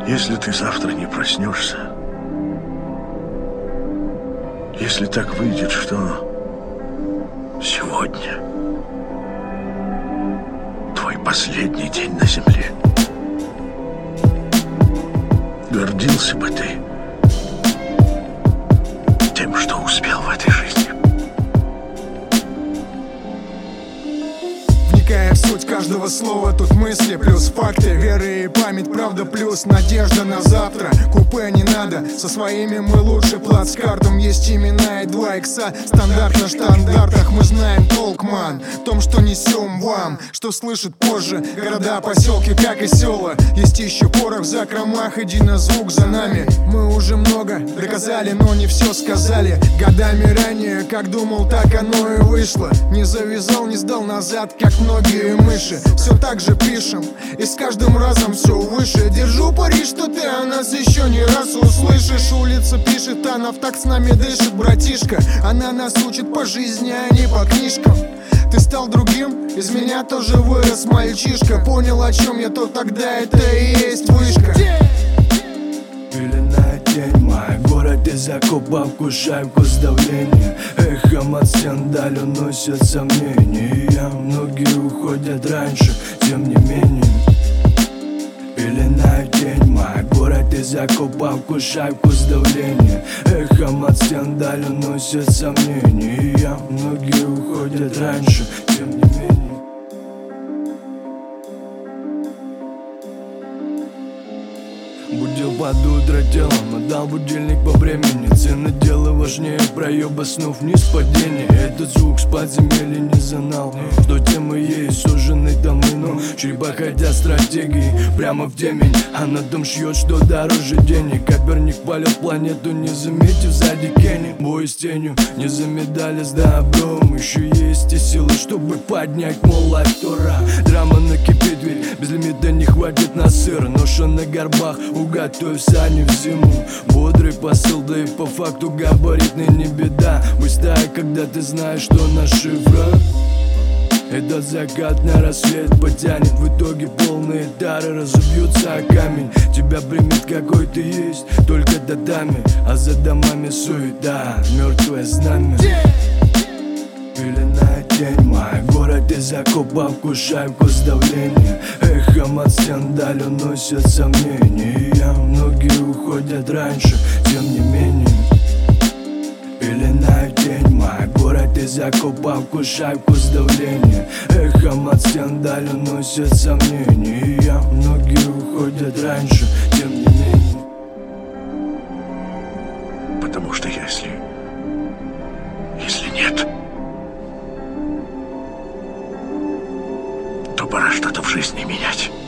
Если ты завтра не проснешься, если так выйдет, что сегодня твой последний день на земле, гордился бы ты тем, что успел в этой жизни? Вникая в суть каждого слова, тут мысли плюс факты, веры и память, правда плюс надежда на завтра. Купе не надо, со своими мы лучше, плацкартом есть имена и 2 икса. Стандарт на штандартах, мы знаем толк, ман, в том, что несем вам, что слышат позже города, поселки, как и села. Есть еще порох в закромах, иди на звук за нами. Мы уже много доказали, но не все сказали. Годами ранее, как думал, так оно и вышло. Не завязал, не сдал назад, как многие мыши. Все так же пишем, и с каждым разом все выше. Держу пари, что ты о нас еще не раз услышишь. Улица пишет, она в такт с нами дышит, братишка. Она нас учит по жизни, а не по книжкам. Ты стал другим, из меня тоже вырос мальчишка. Понял, о чем я, то тогда это и есть вышка. Пеленает день мой, город из окопов, кушайку с давлением. Эхом от стен даль уносят сомнения. Многие уходят раньше, тем не менее. Пеленает день мой, город из окопов, кушайку с давлением. Эхом от стен даль уносят сомнения. Многие уходят раньше, тем не менее. Будил под утро телом, отдал будильник по времени. Цены дела важнее проеба снов, вниз падения. Этот звук с подземелья не занал, что темы есть сужены давно. Черепа хотят стратегии прямо в темень, а на том шьет, что дороже денег. Коперник палит планету, не заметив сзади Кенни. Бой с тенью, не за медали с добром. Еще есть и силы, чтобы поднять, мол, актора. Драма накипит, ведь без лимита не хватит на сыр. Ноша на горбах, уготовь сани в зиму. Бодрый посыл, да и по факту габаритный не беда. Быстрая, когда ты знаешь, что на шифрах. Этот закат на рассвет потянет. В итоге полные тары разобьются о камень. Тебя примет какой ты есть, только татами. А за домами суета, мертвое знамя. Пеленает день мой, город из окопов, кушайку с давлением. Эхом от стен даль уносят сомнения. Многие уходят раньше, тем не менее. Пеленает день мой, город из окопов, кушайку с давлением. Эхом от стен даль уносят сомнения. Многие уходят раньше, тем не менее. Потому что если нет, то пора что-то в жизни менять.